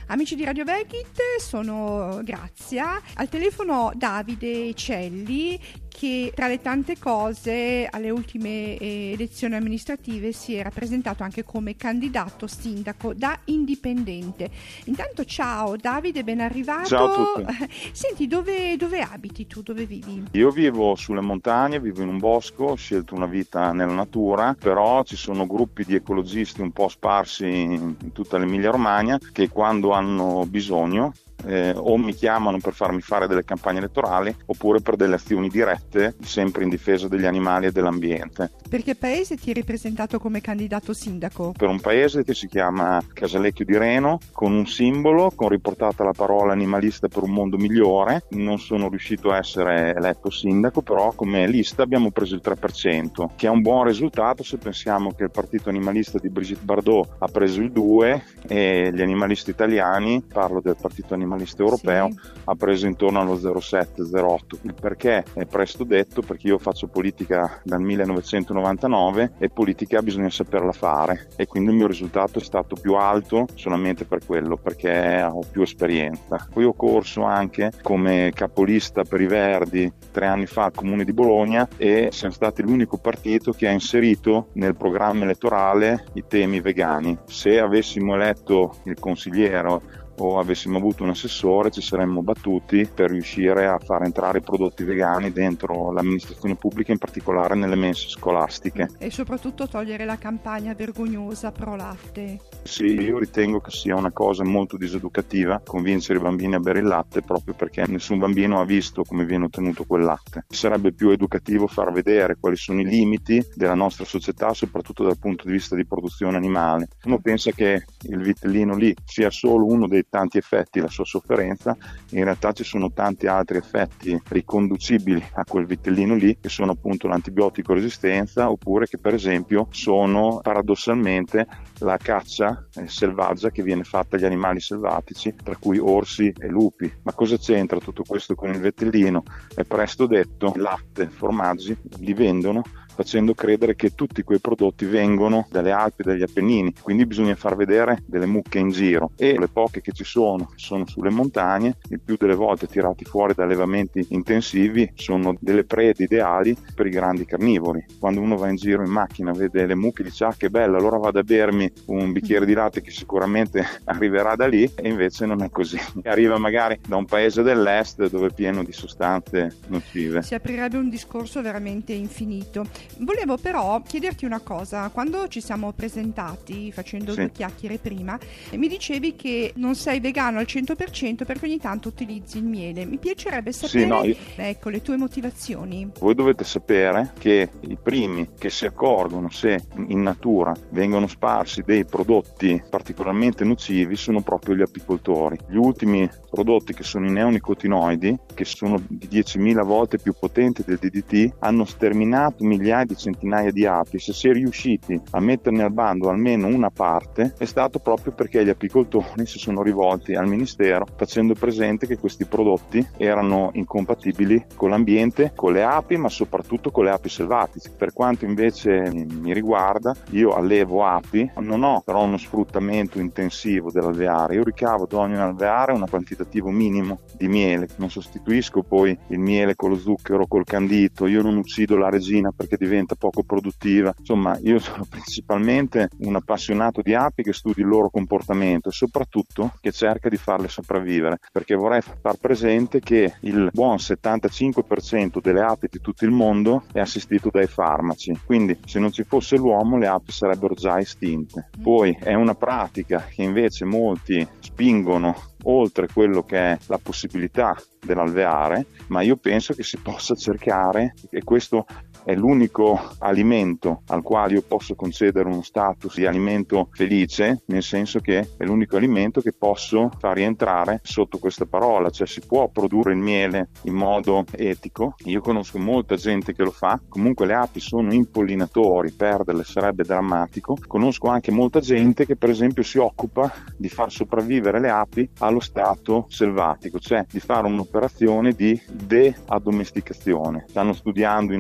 Amici di Radio Vegit, sono Grazia. Al telefono Davide Celli, che tra le tante cose alle ultime elezioni amministrative si era presentato anche come candidato sindaco da indipendente. Intanto ciao Davide, ben arrivato. Ciao a tutti. Senti, dove abiti tu? Dove vivi? Io vivo sulle montagne, vivo in un bosco, ho scelto una vita nella natura, però ci sono gruppi di ecologisti un po' sparsi in tutta l'Emilia Romagna che quando hanno bisogno o mi chiamano per farmi fare delle campagne elettorali oppure per delle azioni dirette, sempre in difesa degli animali e dell'ambiente. Per che paese ti eri presentato come candidato sindaco? Per un paese che si chiama Casalecchio di Reno, con un simbolo, con riportata la parola animalista per un mondo migliore. Non sono riuscito a essere eletto sindaco, però come lista abbiamo preso il 3%, che è un buon risultato se pensiamo che il partito animalista di Brigitte Bardot ha preso il 2% e gli animalisti italiani, parlo del partito animalista europeo, sì, ha preso intorno allo 0,7-0,8. Il perché è presto detto, perché io faccio politica dal 1999 e politica bisogna saperla fare, e quindi il mio risultato è stato più alto solamente per quello, perché ho più esperienza. Poi ho corso anche come capolista per i Verdi 3 anni fa al Comune di Bologna e siamo stati l'unico partito che ha inserito nel programma elettorale i temi vegani. Se avessimo eletto il consigliere o avessimo avuto un assessore ci saremmo battuti per riuscire a far entrare i prodotti vegani dentro l'amministrazione pubblica, in particolare nelle mense scolastiche. E soprattutto togliere la campagna vergognosa pro latte. Sì, io ritengo che sia una cosa molto diseducativa convincere i bambini a bere il latte, proprio perché nessun bambino ha visto come viene ottenuto quel latte. Sarebbe più educativo far vedere quali sono i limiti della nostra società, soprattutto dal punto di vista di produzione animale. Uno pensa che il vitellino lì sia solo uno dei tanti effetti, la sua sofferenza, in realtà ci sono tanti altri effetti riconducibili a quel vitellino lì, che sono appunto l'antibiotico resistenza, oppure che per esempio sono paradossalmente la caccia selvaggia che viene fatta agli animali selvatici, tra cui orsi e lupi. Ma cosa c'entra tutto questo con il vitellino? È presto detto, latte, formaggi li vendono facendo credere che tutti quei prodotti vengono dalle Alpi e dagli Appennini, quindi bisogna far vedere delle mucche in giro, e le poche che ci sono sulle montagne, il più delle volte tirati fuori da allevamenti intensivi, sono delle prede ideali per i grandi carnivori. Quando uno va in giro in macchina vede le mucche, dice ah che bello, allora vado a bermi un bicchiere di latte che sicuramente arriverà da lì, e invece non è così, arriva magari da un paese dell'est dove è pieno di sostanze nocive. Si aprirebbe un discorso veramente infinito. Volevo però chiederti una cosa: quando ci siamo presentati facendo due chiacchiere prima, mi dicevi che non sei vegano al 100% perché ogni tanto utilizzi il miele. Mi piacerebbe sapere ecco le tue motivazioni. Voi dovete sapere che i primi che si accorgono se in natura vengono sparsi dei prodotti particolarmente nocivi sono proprio gli apicoltori. Gli ultimi prodotti, che sono i neonicotinoidi, che sono di 10.000 volte più potenti del DDT, hanno sterminato migliaia di centinaia di api. Se si è riusciti a metterne al bando almeno una parte è stato proprio perché gli apicoltori si sono rivolti al ministero facendo presente che questi prodotti erano incompatibili con l'ambiente, con le api, ma soprattutto con le api selvatiche. Per quanto invece mi riguarda, io allevo api, non ho però uno sfruttamento intensivo dell'alveare, io ricavo da ogni alveare un quantitativo minimo di miele, non sostituisco poi il miele con lo zucchero, col candito, io non uccido la regina perché diventa poco produttiva. Insomma, io sono principalmente un appassionato di api che studia il loro comportamento e soprattutto che cerca di farle sopravvivere, perché vorrei far presente che il buon 75% delle api di tutto il mondo è assistito dai farmaci, quindi se non ci fosse l'uomo le api sarebbero già estinte. Poi è una pratica che invece molti spingono oltre quello che è la possibilità dell'alveare, ma io penso che si possa cercare, e questo è l'unico alimento al quale io posso concedere uno status di alimento felice, nel senso che è l'unico alimento che posso far rientrare sotto questa parola, cioè si può produrre il miele in modo etico. Io conosco molta gente che lo fa, comunque le api sono impollinatori, perderle sarebbe drammatico. Conosco anche molta gente che per esempio si occupa di far sopravvivere le api allo stato selvatico, cioè di fare un'operazione di de-addomesticazione. Stanno studiando in Australia,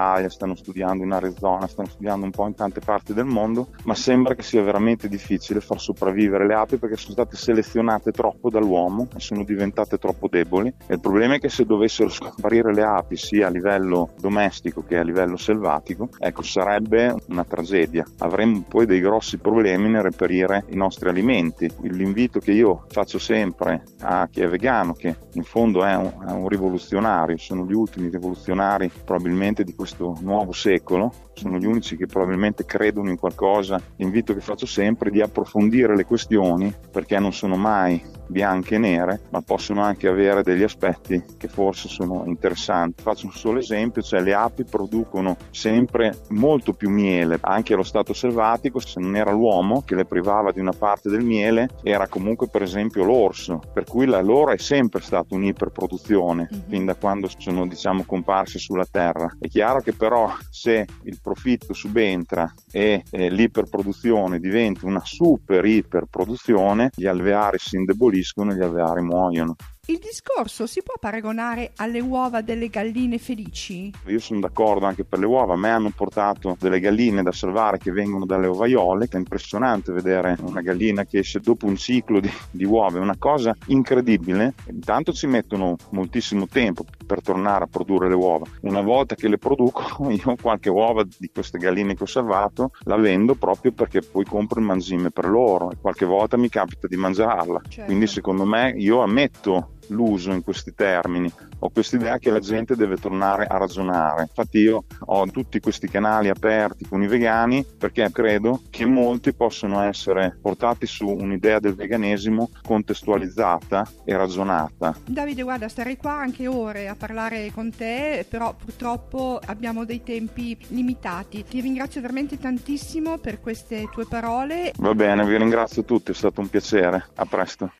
Italia, stanno studiando in Arizona, stanno studiando un po' in tante parti del mondo, ma sembra che sia veramente difficile far sopravvivere le api perché sono state selezionate troppo dall'uomo e sono diventate troppo deboli. E il problema è che se dovessero scomparire le api sia a livello domestico che a livello selvatico, ecco, sarebbe una tragedia. Avremmo poi dei grossi problemi nel reperire i nostri alimenti. L'invito che io faccio sempre a chi è vegano, che in fondo è un rivoluzionario, sono gli ultimi rivoluzionari probabilmente di questo nuovo secolo, sono gli unici che probabilmente credono in qualcosa. L'invito che faccio sempre è di approfondire le questioni, perché non sono mai bianche e nere, ma possono anche avere degli aspetti che forse sono interessanti. Faccio un solo esempio, cioè le api producono sempre molto più miele, anche allo stato selvatico. Se non era l'uomo che le privava di una parte del miele, era comunque per esempio l'orso, per cui la loro è sempre stata un'iperproduzione fin da quando sono, diciamo, comparsi sulla terra. È chiaro che però se il profitto subentra e l'iperproduzione diventa una super iperproduzione, gli alveari si indeboliscono e gli alveari muoiono. Il discorso si può paragonare alle uova delle galline felici? Io sono d'accordo anche per le uova. A me hanno portato delle galline da salvare che vengono dalle ovaiole. È impressionante vedere una gallina che esce dopo un ciclo di uova, è una cosa incredibile. Intanto ci mettono moltissimo tempo per tornare a produrre le uova. Una volta che le producono, io qualche uova di queste galline che ho salvato la vendo proprio perché poi compro il mangime per loro e qualche volta mi capita di mangiarla. Certo. Quindi secondo me io ammetto l'uso in questi termini, ho questa idea che la gente deve tornare a ragionare. Infatti io ho tutti questi canali aperti con i vegani perché credo che molti possono essere portati su un'idea del veganesimo contestualizzata e ragionata. Davide, guarda, starei qua anche ore a parlare con te, però purtroppo abbiamo dei tempi limitati. Ti ringrazio veramente tantissimo per queste tue parole. Va bene, vi ringrazio tutti, è stato un piacere. A presto.